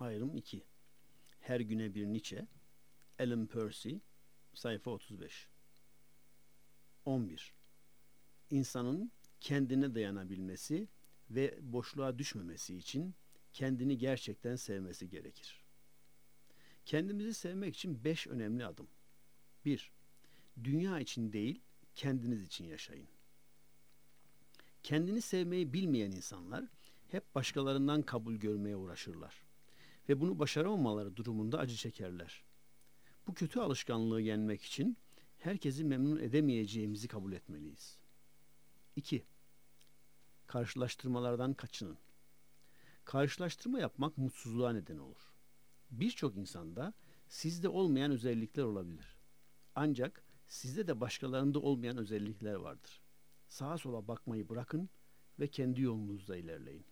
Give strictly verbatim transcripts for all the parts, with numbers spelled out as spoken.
Ayrım iki. Her güne bir Nietzsche. Alan Percy. Sayfa otuz beş. on bir. İnsanın kendine dayanabilmesi ve boşluğa düşmemesi için kendini gerçekten sevmesi gerekir. Kendimizi sevmek için beş önemli adım. bir. Dünya için değil, kendiniz için yaşayın. Kendini sevmeyi bilmeyen insanlar hep başkalarından kabul görmeye uğraşırlar ve bunu başaramamaları durumunda acı çekerler. Bu kötü alışkanlığı yenmek için herkesi memnun edemeyeceğimizi kabul etmeliyiz. iki. Karşılaştırmalardan kaçının. Karşılaştırma yapmak mutsuzluğa neden olur. Birçok insanda sizde olmayan özellikler olabilir. Ancak sizde de başkalarında olmayan özellikler vardır. Sağa sola bakmayı bırakın ve kendi yolunuzda ilerleyin.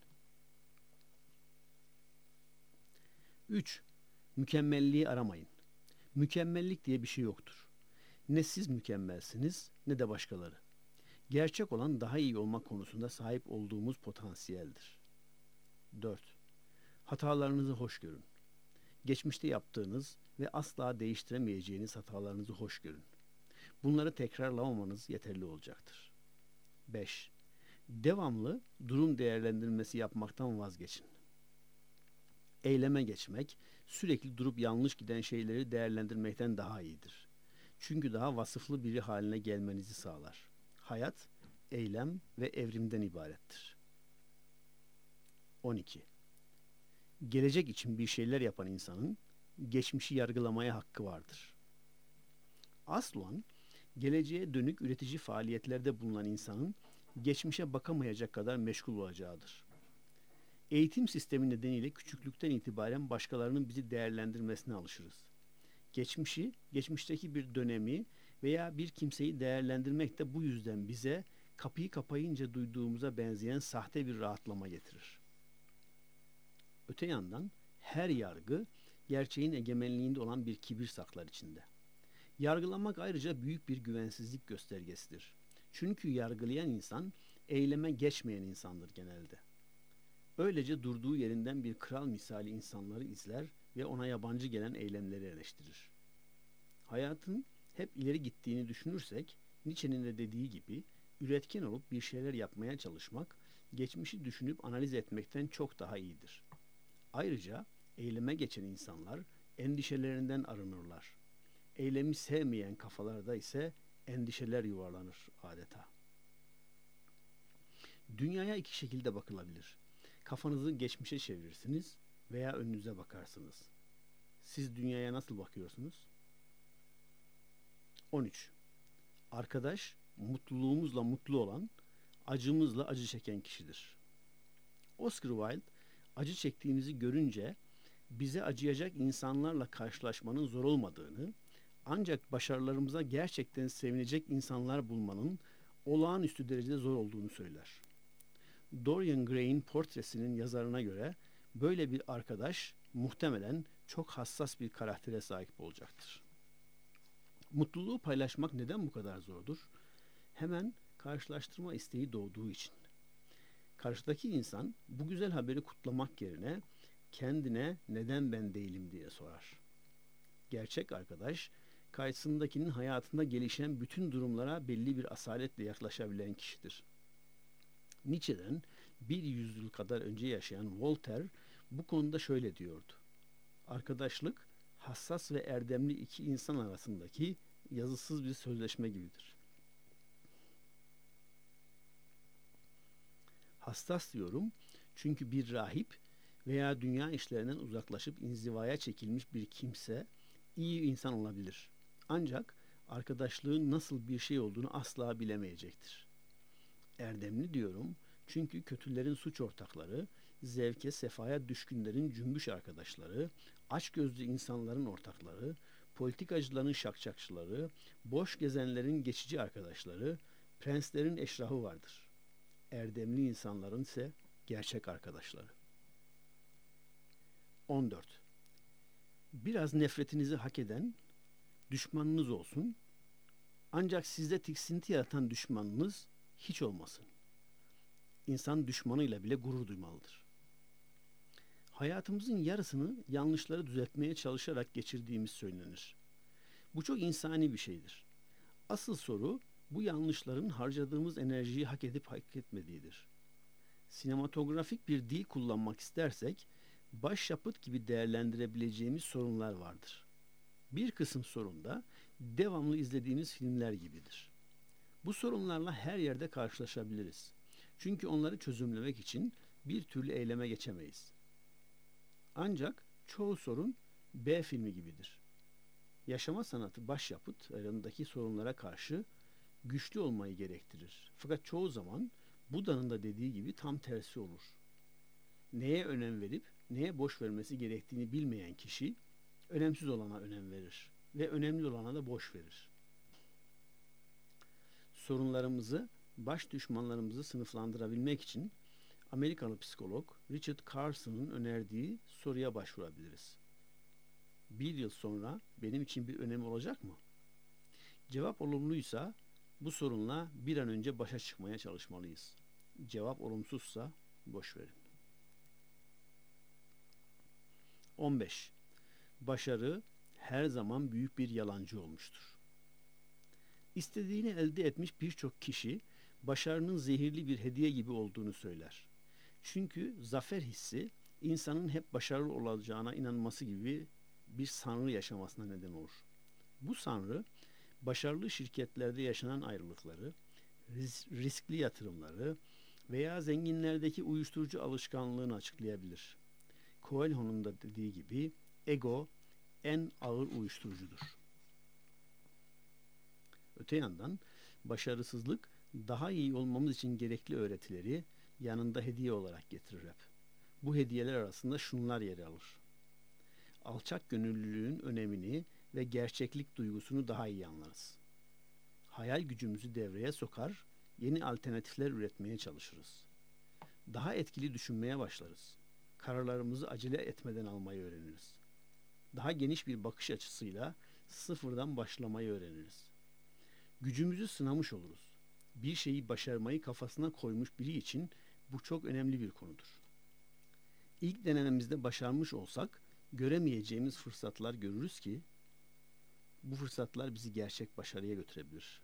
üç. Mükemmelliği aramayın. Mükemmellik diye bir şey yoktur. Ne siz mükemmelsiniz ne de başkaları. Gerçek olan daha iyi olmak konusunda sahip olduğumuz potansiyeldir. dört. Hatalarınızı hoş görün. Geçmişte yaptığınız ve asla değiştiremeyeceğiniz hatalarınızı hoş görün. Bunları tekrarlamamanız yeterli olacaktır. beş. Devamlı durum değerlendirmesi yapmaktan vazgeçin. Eyleme geçmek, sürekli durup yanlış giden şeyleri değerlendirmekten daha iyidir. Çünkü daha vasıflı biri haline gelmenizi sağlar. Hayat, eylem ve evrimden ibarettir. on iki. Gelecek için bir şeyler yapan insanın geçmişi yargılamaya hakkı vardır. Aslen, geleceğe dönük üretici faaliyetlerde bulunan insanın geçmişe bakamayacak kadar meşgul olacağıdır. Eğitim sistemi nedeniyle küçüklükten itibaren başkalarının bizi değerlendirmesine alışırız. Geçmişi, geçmişteki bir dönemi veya bir kimseyi değerlendirmek de bu yüzden bize kapıyı kapayınca duyduğumuza benzeyen sahte bir rahatlama getirir. Öte yandan her yargı gerçeğin egemenliğinde olan bir kibir saklar içinde. Yargılamak ayrıca büyük bir güvensizlik göstergesidir. Çünkü yargılayan insan eyleme geçmeyen insandır genelde. Öylece durduğu yerinden bir kral misali insanları izler ve ona yabancı gelen eylemleri eleştirir. Hayatın hep ileri gittiğini düşünürsek, Nietzsche'nin de dediği gibi üretken olup bir şeyler yapmaya çalışmak, geçmişi düşünüp analiz etmekten çok daha iyidir. Ayrıca eyleme geçen insanlar endişelerinden arınırlar. Eylemi sevmeyen kafalarda ise endişeler yuvarlanır adeta. Dünyaya iki şekilde bakılabilir. Kafanızı geçmişe çevirirsiniz veya önünüze bakarsınız. Siz dünyaya nasıl bakıyorsunuz? on üç. Arkadaş, mutluluğumuzla mutlu olan, acımızla acı çeken kişidir. Oscar Wilde, acı çektiğimizi görünce bize acıyacak insanlarla karşılaşmanın zor olmadığını, ancak başarılarımıza gerçekten sevinecek insanlar bulmanın olağanüstü derecede zor olduğunu söyler. Dorian Gray'in portresinin yazarına göre böyle bir arkadaş muhtemelen çok hassas bir karaktere sahip olacaktır. Mutluluğu paylaşmak neden bu kadar zordur? Hemen karşılaştırma isteği doğduğu için. Karşıdaki insan bu güzel haberi kutlamak yerine kendine neden ben değilim diye sorar. Gerçek arkadaş, karşısındakinin hayatında gelişen bütün durumlara belli bir asaletle yaklaşabilen kişidir. Nietzsche'den bir yüzyıl kadar önce yaşayan Voltaire bu konuda şöyle diyordu. Arkadaşlık, hassas ve erdemli iki insan arasındaki yazısız bir sözleşme gibidir. Hassas diyorum çünkü bir rahip veya dünya işlerinden uzaklaşıp inzivaya çekilmiş bir kimse iyi insan olabilir. Ancak arkadaşlığın nasıl bir şey olduğunu asla bilemeyecektir. Erdemli diyorum çünkü kötülerin suç ortakları, zevke, sefaya düşkünlerin cümbüş arkadaşları, açgözlü insanların ortakları, politikacıların şakşakçıları, boş gezenlerin geçici arkadaşları, prenslerin eşrahı vardır. Erdemli insanların ise gerçek arkadaşları. on dört. Biraz nefretinizi hak eden düşmanınız olsun, ancak sizde tiksinti yaratan düşmanınız hiç olmasın. İnsan düşmanıyla bile gurur duymalıdır. Hayatımızın yarısını yanlışları düzeltmeye çalışarak geçirdiğimiz söylenir. Bu çok insani bir şeydir. Asıl soru bu yanlışların harcadığımız enerjiyi hak edip hak etmediğidir. Sinematografik bir dil kullanmak istersek başyapıt gibi değerlendirebileceğimiz sorunlar vardır. Bir kısım sorun da devamlı izlediğimiz filmler gibidir. Bu sorunlarla her yerde karşılaşabiliriz. Çünkü onları çözümlemek için bir türlü eyleme geçemeyiz. Ancak çoğu sorun B filmi gibidir. Yaşama sanatı başyapıtlarındaki sorunlara karşı güçlü olmayı gerektirir. Fakat çoğu zaman Buda'nın da dediği gibi tam tersi olur. Neye önem verip neye boş vermesi gerektiğini bilmeyen kişi önemsiz olana önem verir ve önemli olana da boş verir. Sorunlarımızı, baş düşmanlarımızı sınıflandırabilmek için Amerikalı psikolog Richard Carson'ın önerdiği soruya başvurabiliriz. Bir yıl sonra benim için bir önemi olacak mı? Cevap olumluysa bu sorunla bir an önce başa çıkmaya çalışmalıyız. Cevap olumsuzsa boş verin. on beş. Başarı her zaman büyük bir yalancı olmuştur. İstediğini elde etmiş birçok kişi başarının zehirli bir hediye gibi olduğunu söyler. Çünkü zafer hissi insanın hep başarılı olacağına inanması gibi bir sanrı yaşamasına neden olur. Bu sanrı başarılı şirketlerde yaşanan ayrılıkları, riskli yatırımları veya zenginlerdeki uyuşturucu alışkanlığını açıklayabilir. Coelho'nun da dediği gibi ego en ağır uyuşturucudur. Öte yandan başarısızlık daha iyi olmamız için gerekli öğretileri yanında hediye olarak getirir hep. Bu hediyeler arasında şunlar yer alır. Alçak gönüllülüğün önemini ve gerçeklik duygusunu daha iyi anlarız. Hayal gücümüzü devreye sokar, yeni alternatifler üretmeye çalışırız. Daha etkili düşünmeye başlarız. Kararlarımızı acele etmeden almayı öğreniriz. Daha geniş bir bakış açısıyla sıfırdan başlamayı öğreniriz. Gücümüzü sınamış oluruz. Bir şeyi başarmayı kafasına koymuş biri için bu çok önemli bir konudur. İlk denememizde başarmış olsak göremeyeceğimiz fırsatlar görürüz ki bu fırsatlar bizi gerçek başarıya götürebilir.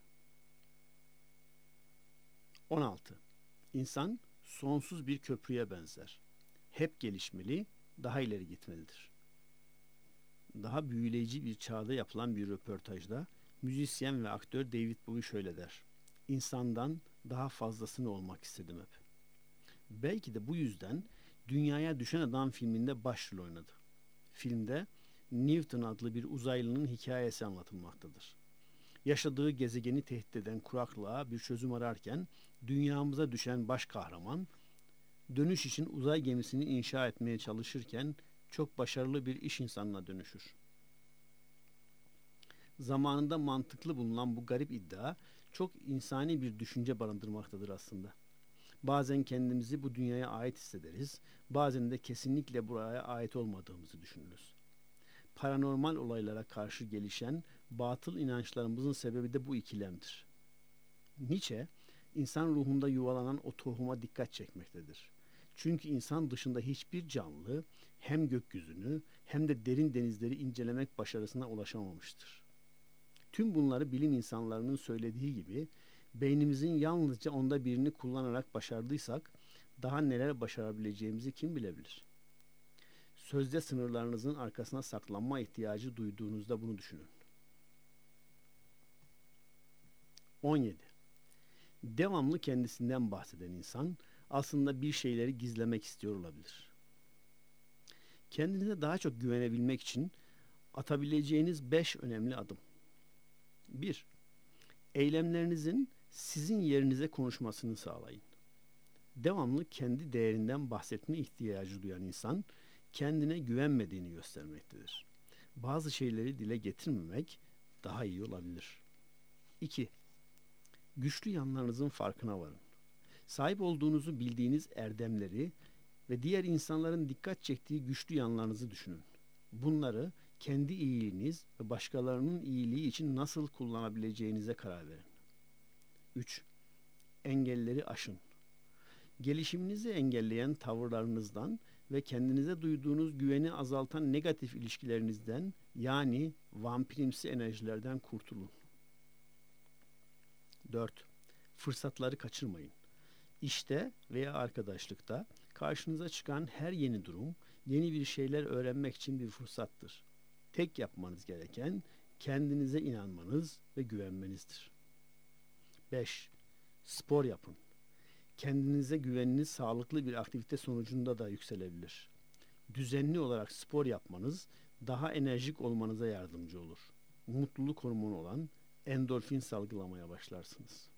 on altı. İnsan sonsuz bir köprüye benzer. Hep gelişmeli, daha ileri gitmelidir. Daha büyüleyici bir çağda yapılan bir röportajda müzisyen ve aktör David Bowie şöyle der. İnsandan daha fazlasını olmak istedim hep. Belki de bu yüzden Dünyaya Düşen Adam filminde başrol oynadı. Filmde Newton adlı bir uzaylının hikayesi anlatılmaktadır. Yaşadığı gezegeni tehdit eden kuraklığa bir çözüm ararken dünyamıza düşen baş kahraman dönüş için uzay gemisini inşa etmeye çalışırken çok başarılı bir iş insanına dönüşür. Zamanında mantıklı bulunan bu garip iddia çok insani bir düşünce barındırmaktadır aslında. Bazen kendimizi bu dünyaya ait hissederiz, bazen de kesinlikle buraya ait olmadığımızı düşünürüz. Paranormal olaylara karşı gelişen batıl inançlarımızın sebebi de bu ikilemdir. Nietzsche, insan ruhunda yuvalanan o tohuma dikkat çekmektedir. Çünkü insan dışında hiçbir canlı hem gökyüzünü hem de derin denizleri incelemek başarısına ulaşamamıştır. Tüm bunları bilim insanlarının söylediği gibi beynimizin yalnızca onda birini kullanarak başardıysak daha neler başarabileceğimizi kim bilebilir? Sözde sınırlarınızın arkasına saklanma ihtiyacı duyduğunuzda bunu düşünün. on yedi. Devamlı kendisinden bahseden insan aslında bir şeyleri gizlemek istiyor olabilir. Kendinize daha çok güvenebilmek için atabileceğiniz beş önemli adım. bir. Eylemlerinizin sizin yerinize konuşmasını sağlayın. Devamlı kendi değerinden bahsetme ihtiyacı duyan insan kendine güvenmediğini göstermektedir. Bazı şeyleri dile getirmemek daha iyi olabilir. iki. Güçlü yanlarınızın farkına varın. Sahip olduğunuzu bildiğiniz erdemleri ve diğer insanların dikkat çektiği güçlü yanlarınızı düşünün. Bunları kendi iyiliğiniz ve başkalarının iyiliği için nasıl kullanabileceğinize karar verin. üç. Engelleri aşın. Gelişiminizi engelleyen tavırlarınızdan ve kendinize duyduğunuz güveni azaltan negatif ilişkilerinizden, yani vampirimsi enerjilerden kurtulun. dört. Fırsatları kaçırmayın. İşte veya arkadaşlıkta karşınıza çıkan her yeni durum, yeni bir şeyler öğrenmek için bir fırsattır. Tek yapmanız gereken kendinize inanmanız ve güvenmenizdir. beş. Spor yapın. Kendinize güveniniz sağlıklı bir aktivite sonucunda da yükselebilir. Düzenli olarak spor yapmanız daha enerjik olmanıza yardımcı olur. Mutluluk hormonu olan endorfin salgılamaya başlarsınız.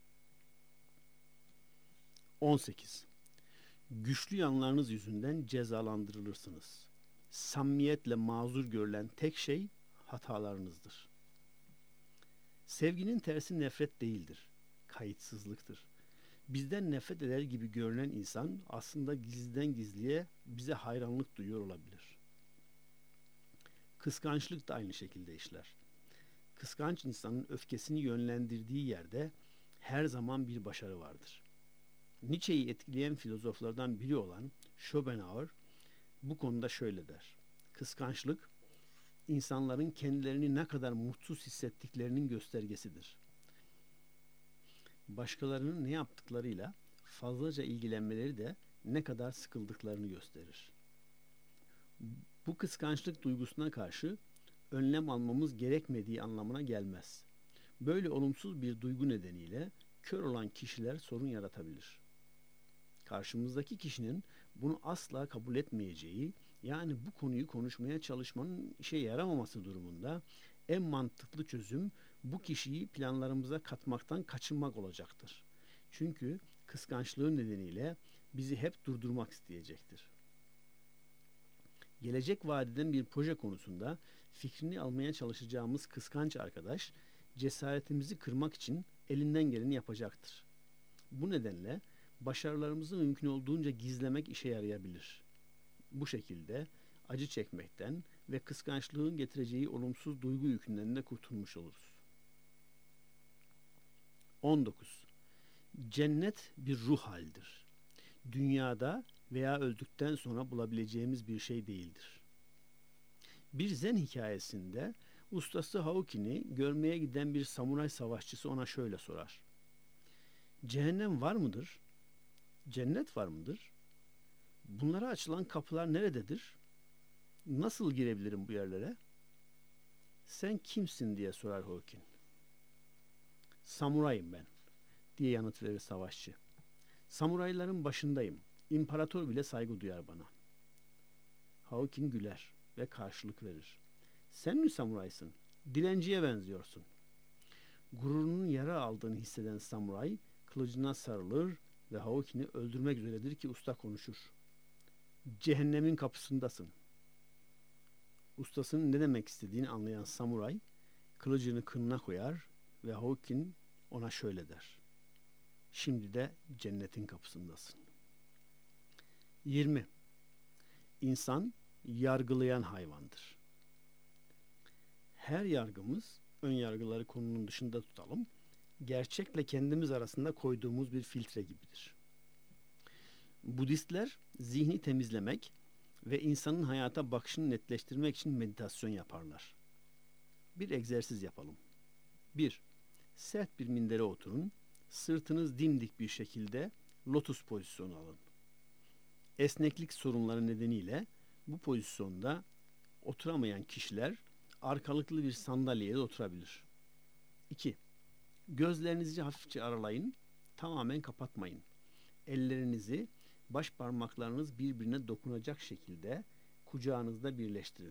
on sekiz. Güçlü yanlarınız yüzünden cezalandırılırsınız. Samimiyetle mazur görülen tek şey hatalarınızdır. Sevginin tersi nefret değildir, kayıtsızlıktır. Bizden nefret eder gibi görünen insan aslında gizliden gizliye bize hayranlık duyuyor olabilir. Kıskançlık da aynı şekilde işler. Kıskanç insanın öfkesini yönlendirdiği yerde her zaman bir başarı vardır. Nietzsche'yi etkileyen filozoflardan biri olan Schopenhauer bu konuda şöyle der: kıskançlık, insanların kendilerini ne kadar mutsuz hissettiklerinin göstergesidir. Başkalarının ne yaptıklarıyla fazlaca ilgilenmeleri de ne kadar sıkıldıklarını gösterir. Bu kıskançlık duygusuna karşı önlem almamız gerekmediği anlamına gelmez. Böyle olumsuz bir duygu nedeniyle kör olan kişiler sorun yaratabilir. Karşımızdaki kişinin bunu asla kabul etmeyeceği, yani bu konuyu konuşmaya çalışmanın işe yaramaması durumunda en mantıklı çözüm bu kişiyi planlarımıza katmaktan kaçınmak olacaktır. Çünkü kıskançlığı nedeniyle bizi hep durdurmak isteyecektir. Gelecek vadeden bir proje konusunda fikrini almaya çalışacağımız kıskanç arkadaş, cesaretimizi kırmak için elinden geleni yapacaktır. Bu nedenle başarılarımızı mümkün olduğunca gizlemek işe yarayabilir. Bu şekilde acı çekmekten ve kıskançlığın getireceği olumsuz duygu yükünden de kurtulmuş oluruz. on dokuz. Cennet bir ruh halidir. Dünyada veya öldükten sonra bulabileceğimiz bir şey değildir. Bir zen hikayesinde ustası Haukin'i görmeye giden bir samuray savaşçısı ona şöyle sorar: cehennem var mıdır? Cennet var mıdır? Bunlara açılan kapılar nerededir? Nasıl girebilirim bu yerlere? Sen kimsin diye sorar Haukin. Samurayım ben diye yanıt verir savaşçı. Samurayların başındayım. İmparator bile saygı duyar bana. Haukin güler ve karşılık verir. Sen mi samuraysın? Dilenciye benziyorsun. Gururunun yara aldığını hisseden samuray kılıcına sarılır ve Haukin'i öldürmek üzeredir ki usta konuşur. Cehennemin kapısındasın. Ustasının ne demek istediğini anlayan samuray kılıcını kınına koyar ve Haukin ona şöyle der: şimdi de cennetin kapısındasın. yirmi. İnsan yargılayan hayvandır. Her yargımız, ön yargıları konunun dışında tutalım, gerçekle kendimiz arasında koyduğumuz bir filtre gibidir. Budistler zihni temizlemek ve insanın hayata bakışını netleştirmek için meditasyon yaparlar. Bir egzersiz yapalım. bir. Sert bir mindere oturun. Sırtınız dimdik bir şekilde lotus pozisyonu alın. Esneklik sorunları nedeniyle bu pozisyonda oturamayan kişiler arkalıklı bir sandalyeye oturabilir. iki. Gözlerinizi hafifçe aralayın. Tamamen kapatmayın. Ellerinizi, baş parmaklarınız birbirine dokunacak şekilde kucağınızda birleştirin.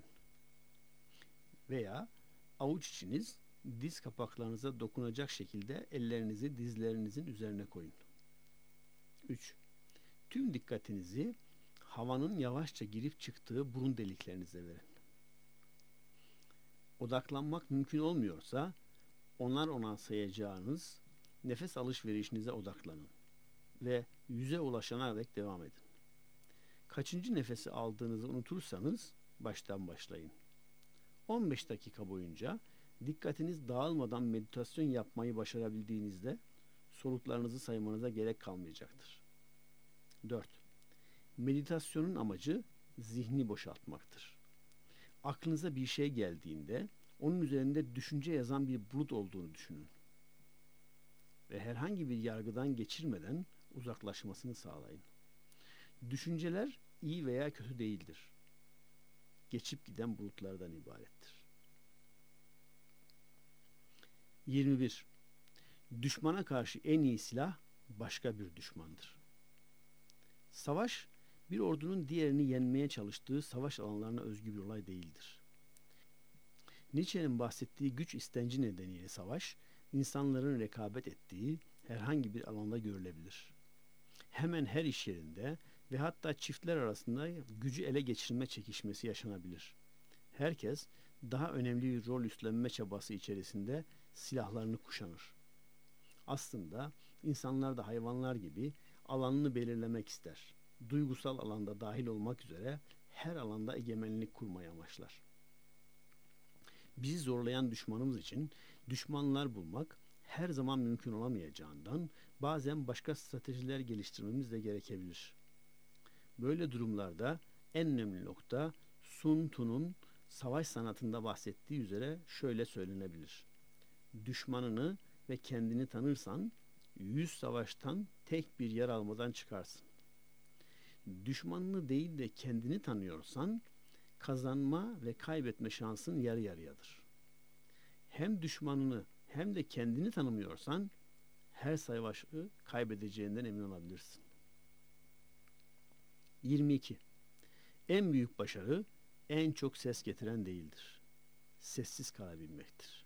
Veya avuç içiniz diz kapaklarınıza dokunacak şekilde ellerinizi dizlerinizin üzerine koyun. üç. Tüm dikkatinizi havanın yavaşça girip çıktığı burun deliklerinize verin. Odaklanmak mümkün olmuyorsa onar onar sayacağınız nefes alışverişinize odaklanın ve yüze ulaşana dek devam edin. Kaçıncı nefesi aldığınızı unutursanız baştan başlayın. on beş dakika boyunca dikkatiniz dağılmadan meditasyon yapmayı başarabildiğinizde soluklarınızı saymanıza gerek kalmayacaktır. dört. Meditasyonun amacı zihni boşaltmaktır. Aklınıza bir şey geldiğinde onun üzerinde düşünce yazan bir bulut olduğunu düşünün. Ve herhangi bir yargıdan geçirmeden uzaklaşmasını sağlayın. Düşünceler iyi veya kötü değildir. Geçip giden bulutlardan ibarettir. yirmi bir. Düşmana karşı en iyi silah başka bir düşmandır. Savaş, bir ordunun diğerini yenmeye çalıştığı savaş alanlarına özgü bir olay değildir. Nietzsche'nin bahsettiği güç istenci nedeniyle savaş, insanların rekabet ettiği herhangi bir alanda görülebilir. Hemen her iş yerinde ve hatta çiftler arasında gücü ele geçirme çekişmesi yaşanabilir. Herkes daha önemli bir rol üstlenme çabası içerisinde silahlarını kuşanır. Aslında insanlar da hayvanlar gibi alanını belirlemek ister. Duygusal alanda dahil olmak üzere her alanda egemenlik kurmayı amaçlar. Bizi zorlayan düşmanımız için düşmanlar bulmak her zaman mümkün olamayacağından bazen başka stratejiler geliştirmemiz de gerekebilir. Böyle durumlarda en önemli nokta Sun Tzu'nun savaş sanatında bahsettiği üzere şöyle söylenebilir. Düşmanını ve kendini tanırsan yüz savaştan tek bir yer almadan çıkarsın. Düşmanını değil de kendini tanıyorsan kazanma ve kaybetme şansın yarı yarıyadır. Hem düşmanını hem de kendini tanımıyorsan her savaşı kaybedeceğinden emin olabilirsin. yirmi iki. En büyük başarı en çok ses getiren değildir. Sessiz kalabilmektir.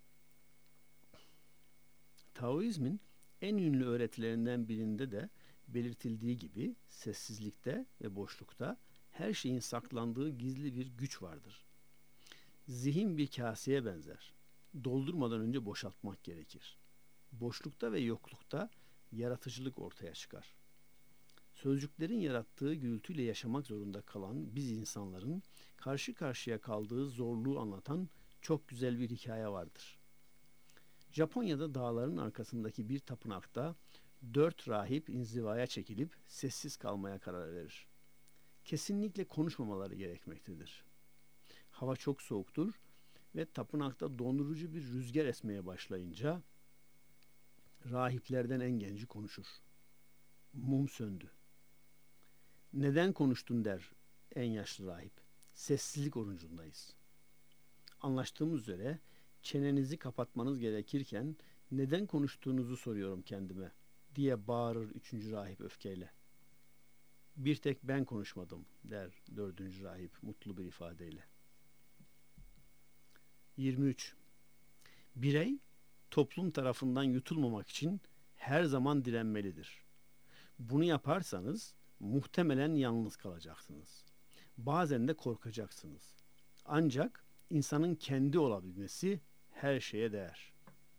Taoizmin en ünlü öğretilerinden birinde de belirtildiği gibi sessizlikte ve boşlukta her şeyin saklandığı gizli bir güç vardır. Zihin bir kaseye benzer. Doldurmadan önce boşaltmak gerekir. Boşlukta ve yoklukta yaratıcılık ortaya çıkar. Sözcüklerin yarattığı gürültüyle yaşamak zorunda kalan biz insanların karşı karşıya kaldığı zorluğu anlatan çok güzel bir hikaye vardır. Japonya'da dağların arkasındaki bir tapınakta dört rahip inzivaya çekilip sessiz kalmaya karar verir. Kesinlikle konuşmamaları gerekmektedir. Hava çok soğuktur ve tapınakta dondurucu bir rüzgar esmeye başlayınca rahiplerden en genci konuşur. Mum söndü. Neden konuştun der en yaşlı rahip. Sessizlik orucundayız. Anlaştığımız üzere çenenizi kapatmanız gerekirken neden konuştuğunuzu soruyorum kendime diye bağırır üçüncü rahip öfkeyle. Bir tek ben konuşmadım der dördüncü rahip mutlu bir ifadeyle. yirmi üç. Birey toplum tarafından yutulmamak için her zaman direnmelidir. Bunu yaparsanız muhtemelen yalnız kalacaksınız. Bazen de korkacaksınız. Ancak insanın kendi olabilmesi her şeye değer.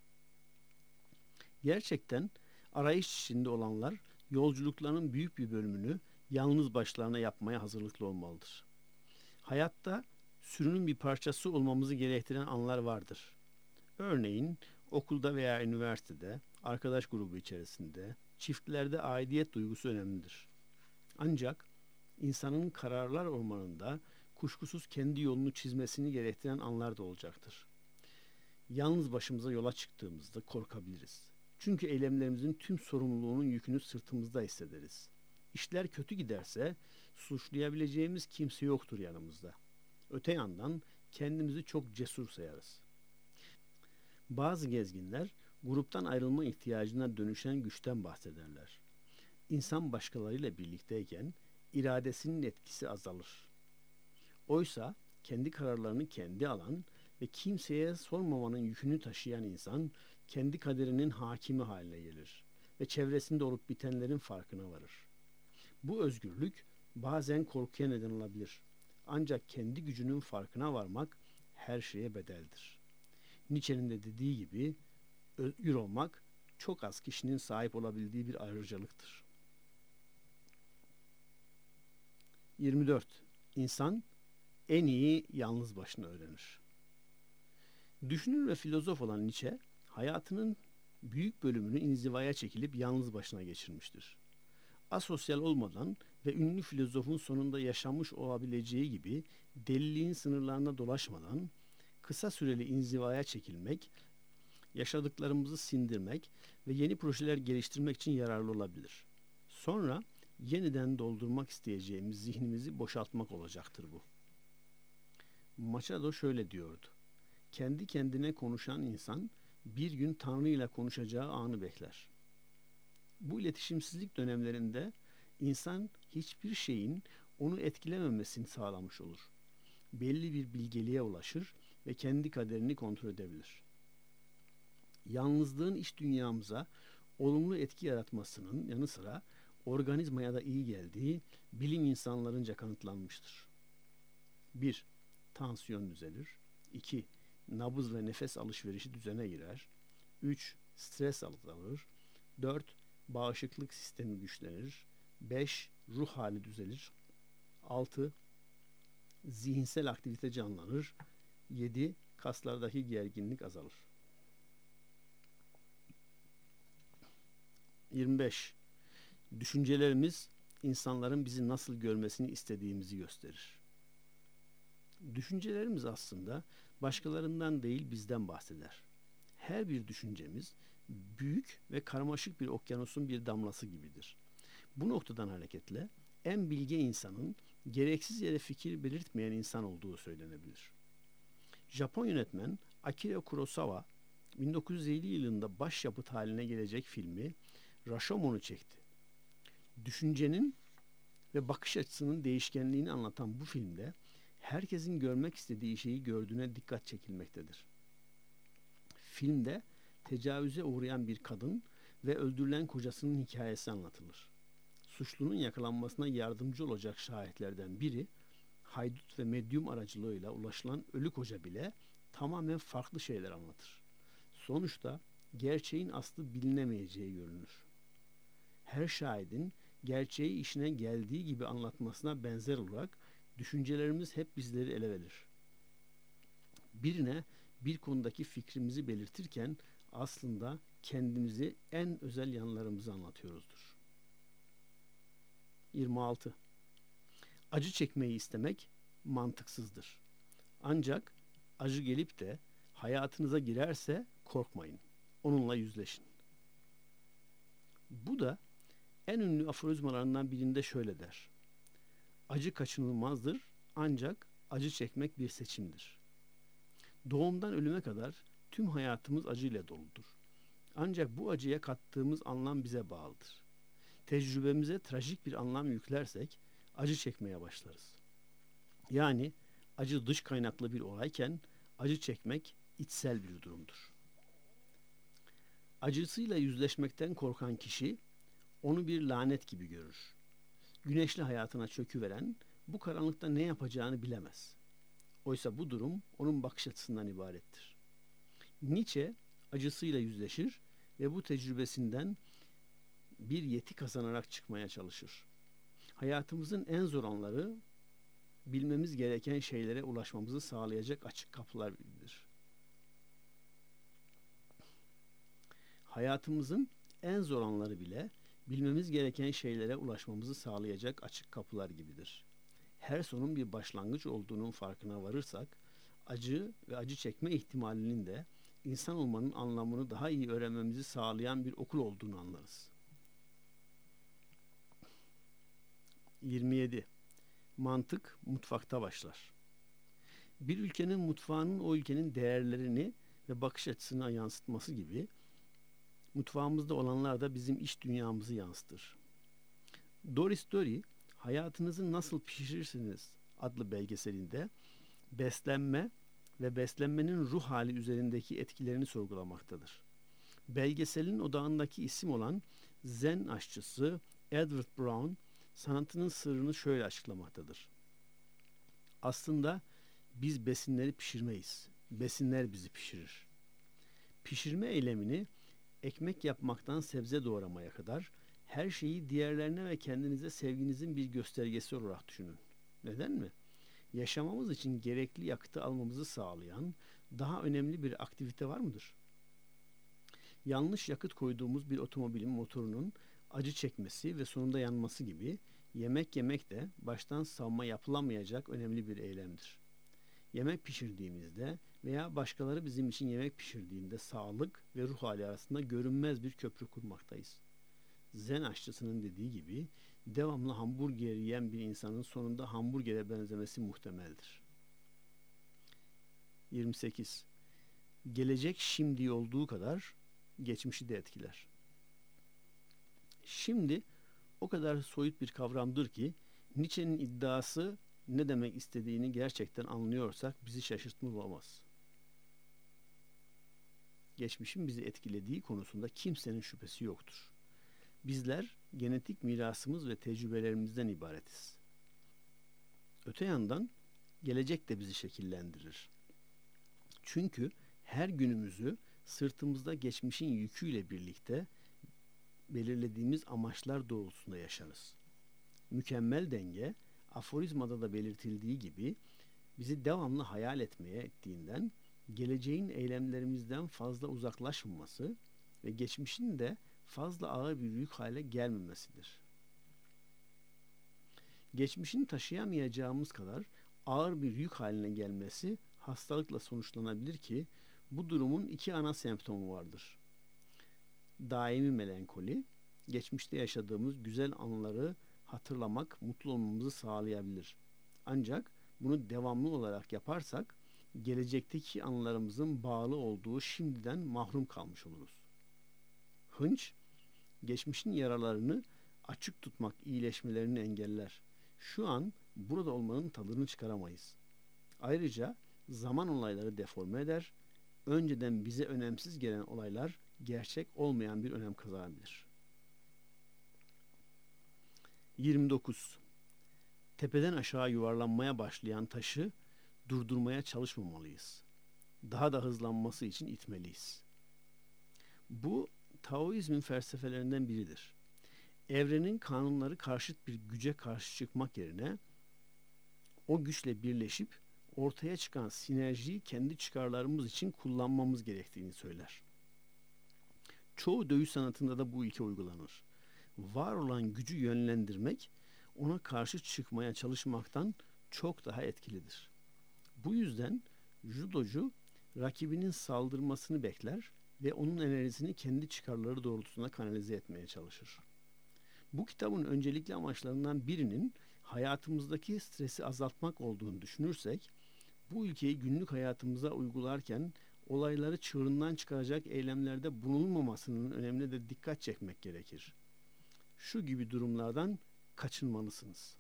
Gerçekten arayış içinde olanlar yolculuklarının büyük bir bölümünü yalnız başlarına yapmaya hazırlıklı olmalıdır. Hayatta sürünün bir parçası olmamızı gerektiren anlar vardır. Örneğin okulda veya üniversitede, arkadaş grubu içerisinde, çiftlerde aidiyet duygusu önemlidir. Ancak insanın kararlar ormanında kuşkusuz kendi yolunu çizmesini gerektiren anlar da olacaktır. Yalnız başımıza yola çıktığımızda korkabiliriz. Çünkü eylemlerimizin tüm sorumluluğunun yükünü sırtımızda hissederiz. İşler kötü giderse suçlayabileceğimiz kimse yoktur yanımızda. Öte yandan kendimizi çok cesur sayarız. Bazı gezginler gruptan ayrılma ihtiyacına dönüşen güçten bahsederler. İnsan başkalarıyla birlikteyken iradesinin etkisi azalır. Oysa kendi kararlarını kendi alan ve kimseye sormamanın yükünü taşıyan insan kendi kaderinin hakimi haline gelir ve çevresinde olup bitenlerin farkına varır. Bu özgürlük bazen korkuya neden olabilir. Ancak kendi gücünün farkına varmak her şeye bedeldir. Nietzsche'nin de dediği gibi özgür olmak çok az kişinin sahip olabildiği bir ayrıcalıktır. yirmi dört. İnsan en iyi yalnız başına öğrenir. Düşünür ve filozof olan Nietzsche, hayatının büyük bölümünü inzivaya çekilip yalnız başına geçirmiştir. Asosyal olmadan ve ünlü filozofun sonunda yaşamış olabileceği gibi deliliğin sınırlarına dolaşmadan kısa süreli inzivaya çekilmek, yaşadıklarımızı sindirmek ve yeni projeler geliştirmek için yararlı olabilir. Sonra yeniden doldurmak isteyeceğimiz zihnimizi boşaltmak olacaktır bu. Machado şöyle diyordu: kendi kendine konuşan insan bir gün Tanrı ile konuşacağı anı bekler. Bu iletişimsizlik dönemlerinde insan hiçbir şeyin onu etkilememesini sağlamış olur. Belli bir bilgeliğe ulaşır ve kendi kaderini kontrol edebilir. Yalnızlığın iç dünyamıza olumlu etki yaratmasının yanı sıra organizmaya da iyi geldiği bilim insanlarınca kanıtlanmıştır. bir. Tansiyon düzelir. iki. Nabız ve nefes alışverişi düzene girer. üç. Stres azalır. dört. Bağışıklık sistemi güçlenir. beş. Ruh hali düzelir. altı. Zihinsel aktivite canlanır. yedi. Kaslardaki gerginlik azalır. yirmi beş. Düşüncelerimiz insanların bizi nasıl görmesini istediğimizi gösterir. Düşüncelerimiz aslında başkalarından değil bizden bahseder. Her bir düşüncemiz büyük ve karmaşık bir okyanusun bir damlası gibidir. Bu noktadan hareketle en bilge insanın gereksiz yere fikir belirtmeyen insan olduğu söylenebilir. Japon yönetmen Akira Kurosawa bin dokuz yüz elli yılında başyapıt haline gelecek filmi Rashomon'u çekti. Düşüncenin ve bakış açısının değişkenliğini anlatan bu filmde herkesin görmek istediği şeyi gördüğüne dikkat çekilmektedir. Filmde tecavüze uğrayan bir kadın ve öldürülen kocasının hikayesi anlatılır. Suçlunun yakalanmasına yardımcı olacak şahitlerden biri, haydut ve medyum aracılığıyla ulaşılan ölü koca bile tamamen farklı şeyler anlatır. Sonuçta gerçeğin aslı bilinemeyeceği görünür. Her şahidin gerçeği işine geldiği gibi anlatmasına benzer olarak düşüncelerimiz hep bizleri ele verir. Birine bir konudaki fikrimizi belirtirken aslında kendimizi, en özel yanlarımızı anlatıyoruzdur. yirmi altı. Acı çekmeyi istemek mantıksızdır. Ancak acı gelip de hayatınıza girerse korkmayın. Onunla yüzleşin. Bu da en ünlü aforizmalarından birinde şöyle der: acı kaçınılmazdır, ancak acı çekmek bir seçimdir. Doğumdan ölüme kadar tüm hayatımız acıyla doludur. Ancak bu acıya kattığımız anlam bize bağlıdır. Tecrübemize trajik bir anlam yüklersek acı çekmeye başlarız. Yani acı dış kaynaklı bir olayken acı çekmek içsel bir durumdur. Acısıyla yüzleşmekten korkan kişi onu bir lanet gibi görür. Güneşli hayatına çöküveren bu karanlıkta ne yapacağını bilemez. Oysa bu durum onun bakış açısından ibarettir. Nietzsche acısıyla yüzleşir ve bu tecrübesinden bir yeti kazanarak çıkmaya çalışır. Hayatımızın en zor anları bilmemiz gereken şeylere ulaşmamızı sağlayacak açık kapılar gibidir. Hayatımızın en zor anları bile bilmemiz gereken şeylere ulaşmamızı sağlayacak açık kapılar gibidir. Her sonun bir başlangıç olduğunun farkına varırsak, acı ve acı çekme ihtimalinin de insan olmanın anlamını daha iyi öğrenmemizi sağlayan bir okul olduğunu anlarız. yirmi yedi. Mantık mutfakta başlar. Bir ülkenin mutfağının o ülkenin değerlerini ve bakış açısına yansıtması gibi, mutfağımızda olanlar da bizim iç dünyamızı yansıtır. Doris Dory, Hayatınızı Nasıl Pişirirsiniz adlı belgeselinde beslenme ve beslenmenin ruh hali üzerindeki etkilerini sorgulamaktadır. Belgeselin odağındaki isim olan Zen aşçısı Edward Brown, sanatının sırrını şöyle açıklamaktadır: aslında biz besinleri pişirmeyiz, besinler bizi pişirir. Pişirme eylemini ekmek yapmaktan sebze doğramaya kadar her şeyi diğerlerine ve kendinize sevginizin bir göstergesi olarak düşünün. Neden mi? Yaşamamız için gerekli yakıtı almamızı sağlayan daha önemli bir aktivite var mıdır? Yanlış yakıt koyduğumuz bir otomobilin motorunun acı çekmesi ve sonunda yanması gibi yemek yemek de baştan savma yapılamayacak önemli bir eylemdir. Yemek pişirdiğimizde veya başkaları bizim için yemek pişirdiğinde sağlık ve ruh hali arasında görünmez bir köprü kurmaktayız. Zen aşçısının dediği gibi devamlı hamburger yiyen bir insanın sonunda hamburgere benzemesi muhtemeldir. yirmi sekiz. Gelecek şimdi olduğu kadar geçmişi de etkiler. Şimdi o kadar soyut bir kavramdır ki Nietzsche'nin iddiası ne demek istediğini gerçekten anlıyorsak bizi şaşırtmaz. Geçmişin bizi etkilediği konusunda kimsenin şüphesi yoktur. Bizler genetik mirasımız ve tecrübelerimizden ibaretiz. Öte yandan gelecek de bizi şekillendirir. Çünkü her günümüzü sırtımızda geçmişin yüküyle birlikte belirlediğimiz amaçlar doğrultusunda yaşarız. Mükemmel denge, aforizmada da belirtildiği gibi bizi devamlı hayal etmeye ettiğinden geleceğin eylemlerimizden fazla uzaklaşmaması ve geçmişin de fazla ağır bir yük hale gelmemesidir. Geçmişin taşıyamayacağımız kadar ağır bir yük haline gelmesi hastalıkla sonuçlanabilir ki bu durumun iki ana semptomu vardır. Daimi melankoli, geçmişte yaşadığımız güzel anıları hatırlamak mutlu olmamızı sağlayabilir. Ancak bunu devamlı olarak yaparsak gelecekteki anılarımızın bağlı olduğu şimdiden mahrum kalmış oluruz. Hınç, geçmişin yaralarını açık tutmak iyileşmelerini engeller. Şu an burada olmanın tadını çıkaramayız. Ayrıca zaman olayları deforme eder, önceden bize önemsiz gelen olaylar gerçek olmayan bir önem kazanabilir. yirmi dokuz. Tepeden aşağı yuvarlanmaya başlayan taşı durdurmaya çalışmamalıyız. Daha da hızlanması için itmeliyiz. Bu Taoizmin felsefelerinden biridir. Evrenin kanunları karşıt bir güce karşı çıkmak yerine o güçle birleşip ortaya çıkan sinerjiyi kendi çıkarlarımız için kullanmamız gerektiğini söyler. Çoğu dövüş sanatında da bu ilke uygulanır. Var olan gücü yönlendirmek, ona karşı çıkmaya çalışmaktan çok daha etkilidir. Bu yüzden judocu rakibinin saldırmasını bekler ve onun enerjisini kendi çıkarları doğrultusunda kanalize etmeye çalışır. Bu kitabın öncelikli amaçlarından birinin hayatımızdaki stresi azaltmak olduğunu düşünürsek, bu ilkeyi günlük hayatımıza uygularken olayları çığırından çıkaracak eylemlerde bulunmamasının önemine de dikkat çekmek gerekir. Şu gibi durumlardan kaçınmalısınız.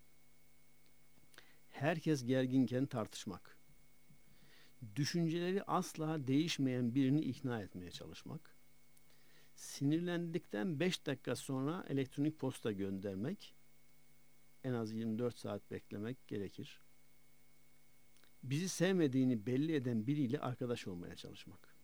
Herkes gerginken tartışmak. Düşünceleri asla değişmeyen birini ikna etmeye çalışmak. Sinirlendikten beş dakika sonra elektronik posta göndermek. En az yirmi dört saat beklemek gerekir. Bizi sevmediğini belli eden biriyle arkadaş olmaya çalışmak.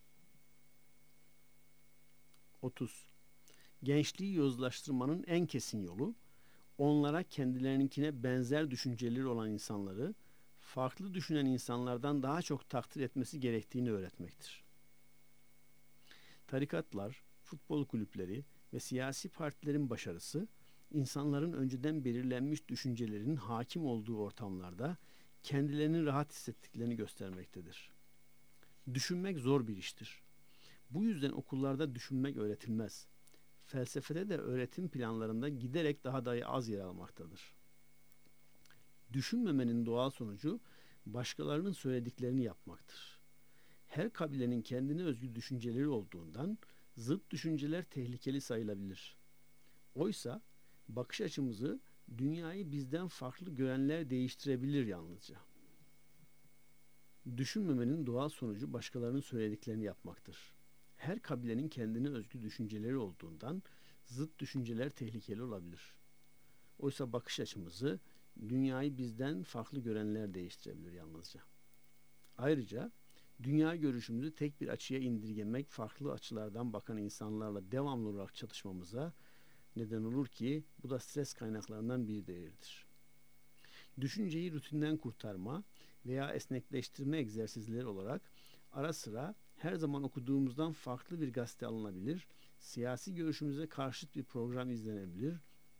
otuz. Gençliği yozlaştırmanın en kesin yolu, onlara kendilerininkine benzer düşünceleri olan insanları, farklı düşünen insanlardan daha çok takdir etmesi gerektiğini öğretmektir. Tarikatlar, futbol kulüpleri ve siyasi partilerin başarısı, insanların önceden belirlenmiş düşüncelerinin hakim olduğu ortamlarda kendilerini rahat hissettiklerini göstermektedir. Düşünmek zor bir iştir. Bu yüzden okullarda düşünmek öğretilmez. Felsefede de öğretim planlarında giderek daha da az yer almaktadır. Düşünmemenin doğal sonucu başkalarının söylediklerini yapmaktır. Her kabilenin kendine özgü düşünceleri olduğundan zıt düşünceler tehlikeli sayılabilir. Oysa bakış açımızı dünyayı bizden farklı görenler değiştirebilir yalnızca. Düşünmemenin doğal sonucu başkalarının söylediklerini yapmaktır. Her kabilenin kendine özgü düşünceleri olduğundan zıt düşünceler tehlikeli olabilir. Oysa bakış açımızı dünyayı bizden farklı görenler değiştirebilir yalnızca. Ayrıca dünya görüşümüzü tek bir açıya indirgemek, farklı açılardan bakan insanlarla devamlı olarak çatışmamıza neden olur ki bu da stres kaynaklarından biri değildir. Düşünceyi rutinden kurtarma veya esnekleştirme egzersizleri olarak ara sıra her zaman okuduğumuzdan farklı bir gazete alınabilir, Siyasi görüşümüze karşıt bir program izlenebilir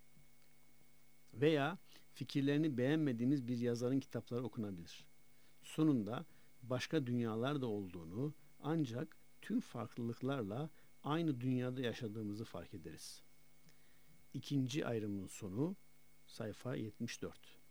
veya fikirlerini beğenmediğimiz bir yazarın kitapları okunabilir. Sonunda başka dünyalar da olduğunu, ancak tüm farklılıklarla aynı dünyada yaşadığımızı fark ederiz. İkinci ayrımın sonu sayfa yetmiş dört.